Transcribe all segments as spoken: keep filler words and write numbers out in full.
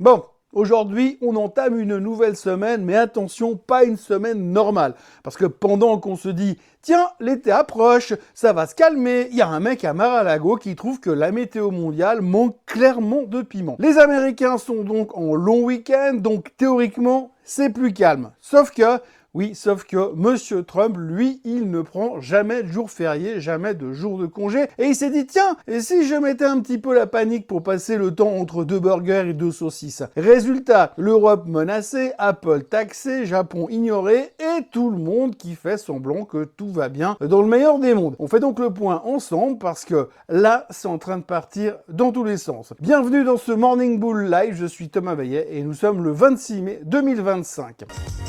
Bon, aujourd'hui, on entame une nouvelle semaine, mais attention, pas une semaine normale. Parce que pendant qu'on se dit « Tiens, l'été approche, ça va se calmer », il y a un mec à Mar-a-Lago qui trouve que la météo mondiale manque clairement de piment. Les Américains sont donc en long week-end, donc théoriquement, c'est plus calme. Sauf que... Oui, sauf que Monsieur Trump, lui, il ne prend jamais de jour férié, jamais de jour de congé. Et il s'est dit, tiens, et si je mettais un petit peu la panique pour passer le temps entre deux burgers et deux saucisses? Résultat, l'Europe menacée, Apple taxé, Japon ignoré, et tout le monde qui fait semblant que tout va bien dans le meilleur des mondes. On fait donc le point ensemble parce que là, c'est en train de partir dans tous les sens. Bienvenue dans ce Morning Bull Live, je suis Thomas Baillet et nous sommes le vingt-six mai deux mille vingt-cinq.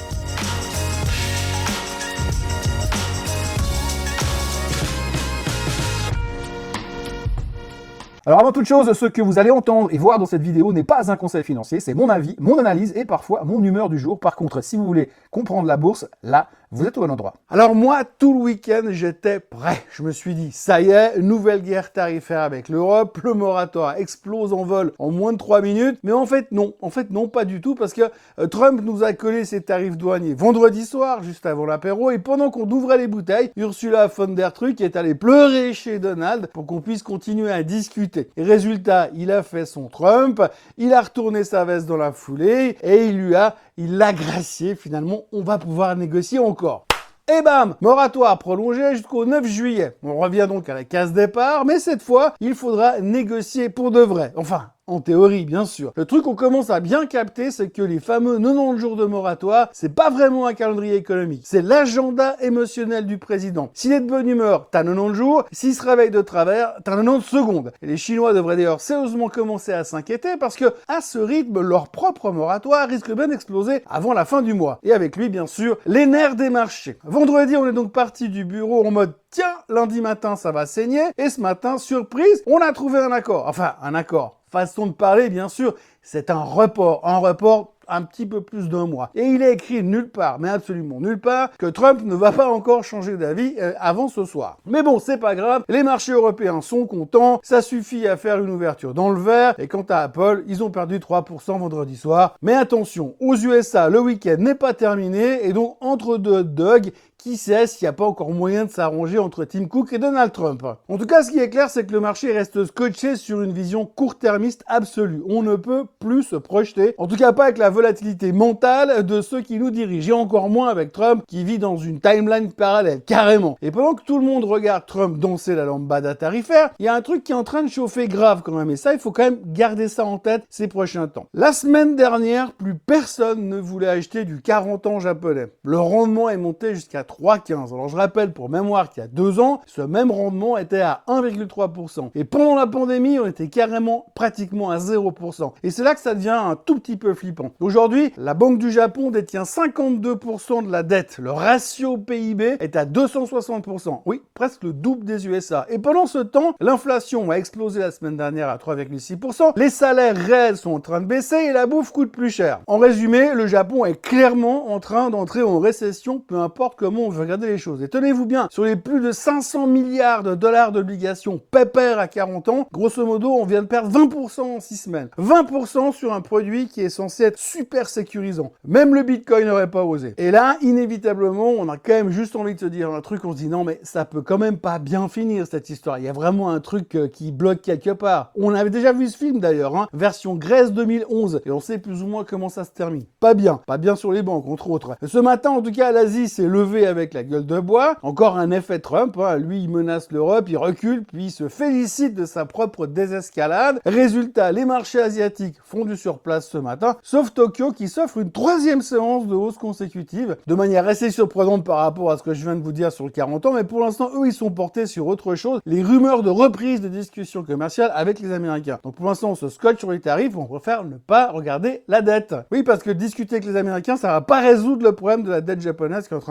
Alors avant toute chose, ce que vous allez entendre et voir dans cette vidéo n'est pas un conseil financier, c'est mon avis, mon analyse et parfois mon humeur du jour. Par contre, si vous voulez comprendre la bourse, là, vous êtes au bon endroit. Alors moi, tout le week-end, j'étais prêt. Je me suis dit, ça y est, nouvelle guerre tarifaire avec l'Europe, le moratoire explose en vol en moins de trois minutes. Mais en fait, non. En fait, non, pas du tout, parce que euh, Trump nous a collé ses tarifs douaniers vendredi soir, juste avant l'apéro, et pendant qu'on ouvrait les bouteilles, Ursula von der Truc est allée pleurer chez Donald pour qu'on puisse continuer à discuter. Et résultat, il a fait son Trump, il a retourné sa veste dans la foulée, et il lui a, il l'a gracié. Finalement, on va pouvoir négocier encore. Et bam, moratoire prolongé jusqu'au neuf juillet. On revient donc à la case départ, mais cette fois, il faudra négocier pour de vrai. Enfin, en théorie, bien sûr. Le truc qu'on commence à bien capter, c'est que les fameux quatre-vingt-dix jours de moratoire, c'est pas vraiment un calendrier économique. C'est l'agenda émotionnel du président. S'il est de bonne humeur, t'as quatre-vingt-dix jours. S'il se réveille de travers, t'as quatre-vingt-dix secondes. Et les Chinois devraient d'ailleurs sérieusement commencer à s'inquiéter parce que, à ce rythme, leur propre moratoire risque bien d'exploser avant la fin du mois. Et avec lui, bien sûr, les nerfs des marchés. Vendredi, on est donc parti du bureau en mode tiens, lundi matin, ça va saigner. Et ce matin, surprise, on a trouvé un accord. Enfin, un accord. Façon de parler, bien sûr, c'est un report. Un report un petit peu plus d'un mois. Et il est écrit nulle part, mais absolument nulle part, que Trump ne va pas encore changer d'avis euh, avant ce soir. Mais bon, c'est pas grave, les marchés européens sont contents, ça suffit à faire une ouverture dans le vert, et quant à Apple, ils ont perdu trois pour cent vendredi soir. Mais attention, aux U S A, le week-end n'est pas terminé, et donc entre deux hot dogs, qui sait s'il n'y a pas encore moyen de s'arranger entre Tim Cook et Donald Trump. En tout cas, ce qui est clair, c'est que le marché reste scotché sur une vision court-termiste absolue. On ne peut plus se projeter, en tout cas pas avec la volatilité mentale de ceux qui nous dirigent, et encore moins avec Trump qui vit dans une timeline parallèle, carrément. Et pendant que tout le monde regarde Trump danser la lambada tarifaire, il y a un truc qui est en train de chauffer grave quand même, et ça, il faut quand même garder ça en tête ces prochains temps. La semaine dernière, plus personne ne voulait acheter du quarante ans japonais. Le rendement est monté jusqu'à trois virgule quinze. Alors je rappelle pour mémoire qu'il y a deux ans, ce même rendement était à un virgule trois pour cent. Et pendant la pandémie, on était carrément pratiquement à zéro pour cent. Et c'est là que ça devient un tout petit peu flippant. Aujourd'hui, la Banque du Japon détient cinquante-deux pour cent de la dette. Le ratio P I B est à deux cent soixante pour cent. Oui, presque le double des U S A. Et pendant ce temps, l'inflation a explosé la semaine dernière à trois virgule six pour cent. Les salaires réels sont en train de baisser et la bouffe coûte plus cher. En résumé, le Japon est clairement en train d'entrer en récession, peu importe comment on veut regarder les choses. Et tenez-vous bien, sur les plus de cinq cents milliards de dollars d'obligations pépères à quarante ans, grosso modo, on vient de perdre vingt pour cent en six semaines. vingt pour cent sur un produit qui est censé être super sécurisant. Même le Bitcoin n'aurait pas osé. Et là, inévitablement, on a quand même juste envie de se dire un truc, on se dit non, mais ça peut quand même pas bien finir cette histoire. Il y a vraiment un truc euh, qui bloque quelque part. On avait déjà vu ce film d'ailleurs, hein, version Grèce deux mille onze, et on sait plus ou moins comment ça se termine. Pas bien. Pas bien sur les banques, entre autres. Ce matin, en tout cas, l'Asie s'est levée avec la gueule de bois. Encore un effet Trump, hein. Lui, il menace l'Europe, il recule, puis il se félicite de sa propre désescalade. Résultat, les marchés asiatiques font du surplace ce matin, sauf Tokyo qui s'offre une troisième séance de hausse consécutive, de manière assez surprenante par rapport à ce que je viens de vous dire sur le quarante ans, mais pour l'instant, eux, ils sont portés sur autre chose, les rumeurs de reprise de discussions commerciales avec les Américains. Donc pour l'instant, on se scotche sur les tarifs, on préfère ne pas regarder la dette. Oui, parce que discuter avec les Américains, ça va pas résoudre le problème de la dette japonaise qui est en train de partir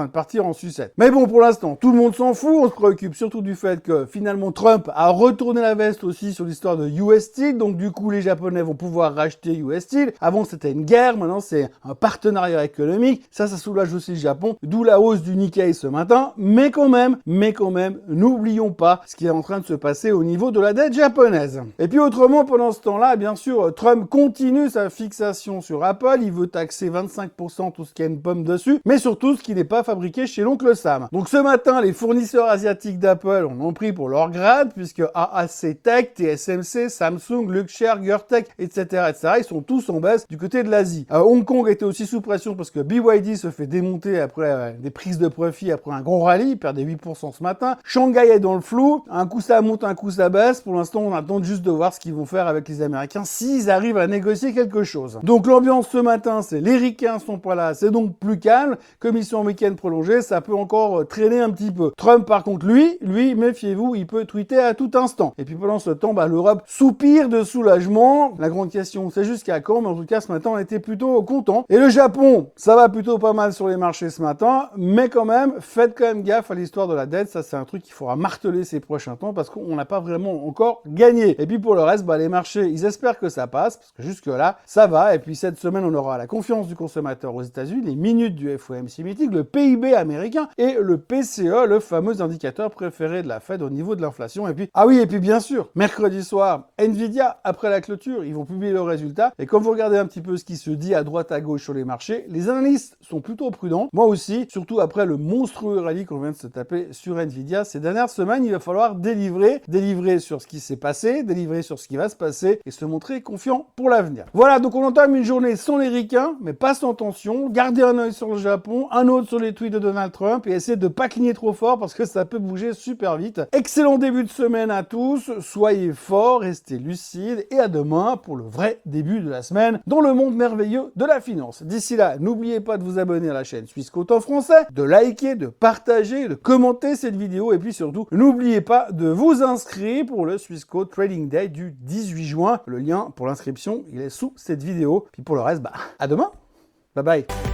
partir en sucette. Mais bon, pour l'instant, tout le monde s'en fout. On se préoccupe surtout du fait que finalement Trump a retourné la veste aussi sur l'histoire de U S Steel. Donc du coup, les Japonais vont pouvoir racheter U S Steel. Avant, c'était une guerre. Maintenant, c'est un partenariat économique. Ça, ça soulage aussi le Japon. D'où la hausse du Nikkei ce matin. Mais quand même, mais quand même, n'oublions pas ce qui est en train de se passer au niveau de la dette japonaise. Et puis autrement, pendant ce temps-là, bien sûr, Trump continue sa fixation sur Apple. Il veut taxer vingt-cinq pour cent tout ce qui a une pomme dessus, mais surtout ce qui n'est pas fabriqué chez l'oncle Sam. Donc ce matin, les fournisseurs asiatiques d'Apple en ont pris pour leur grade, puisque A A C Tech, T S M C, Samsung, Luxshare, Gurtech, et cetera, et cetera, ils sont tous en baisse du côté de l'Asie. Euh, Hong Kong était aussi sous pression parce que B Y D se fait démonter après euh, des prises de profit, après un gros rallye, il perd des huit pour cent ce matin. Shanghai est dans le flou, un coup ça monte, un coup ça baisse. Pour l'instant, on attend juste de voir ce qu'ils vont faire avec les Américains, s'ils arrivent à négocier quelque chose. Donc l'ambiance ce matin, c'est les ricains sont pas là, c'est donc plus calme. Comme ils sont en week-end prolongé, ça peut encore traîner un petit peu. Trump, par contre, lui, lui, méfiez-vous, il peut tweeter à tout instant. Et puis pendant ce temps, bah, l'Europe soupire de soulagement. La grande question, c'est jusqu'à quand, mais en tout cas, ce matin, on était plutôt content. Et le Japon, ça va plutôt pas mal sur les marchés ce matin, mais quand même, faites quand même gaffe à l'histoire de la dette. Ça, c'est un truc qu'il faudra marteler ces prochains temps parce qu'on n'a pas vraiment encore gagné. Et puis pour le reste, bah, les marchés, ils espèrent que ça passe parce que jusque-là, ça va. Et puis cette semaine, on aura la confiance du consommateur aux États-Unis, les minutes du F O M C meeting, le P I B américain et le P C E, le fameux indicateur préféré de la Fed au niveau de l'inflation. Et puis, ah oui, et puis bien sûr, mercredi soir, Nvidia, après la clôture, ils vont publier leurs résultats. Et quand vous regardez un petit peu ce qui se dit à droite, à gauche sur les marchés, les analystes sont plutôt prudents. Moi aussi, surtout après le monstrueux rallye qu'on vient de se taper sur Nvidia ces dernières semaines, il va falloir délivrer, délivrer sur ce qui s'est passé, délivrer sur ce qui va se passer et se montrer confiant pour l'avenir. Voilà, donc on entame une journée sans les ricains, mais pas sans tension. Gardez un œil sur le Japon, un autre sur les tweets de Donald Trump et essayez de pas cligner trop fort parce que ça peut bouger super vite. Excellent début de semaine à tous, soyez forts, restez lucides et à demain pour le vrai début de la semaine dans le monde merveilleux de la finance. D'ici là, n'oubliez pas de vous abonner à la chaîne Swissquote en français, de liker, de partager, de commenter cette vidéo et puis surtout, n'oubliez pas de vous inscrire pour le Swissquote Trading Day du dix-huit juin. Le lien pour l'inscription, il est sous cette vidéo. Puis pour le reste, bah, à demain. Bye bye.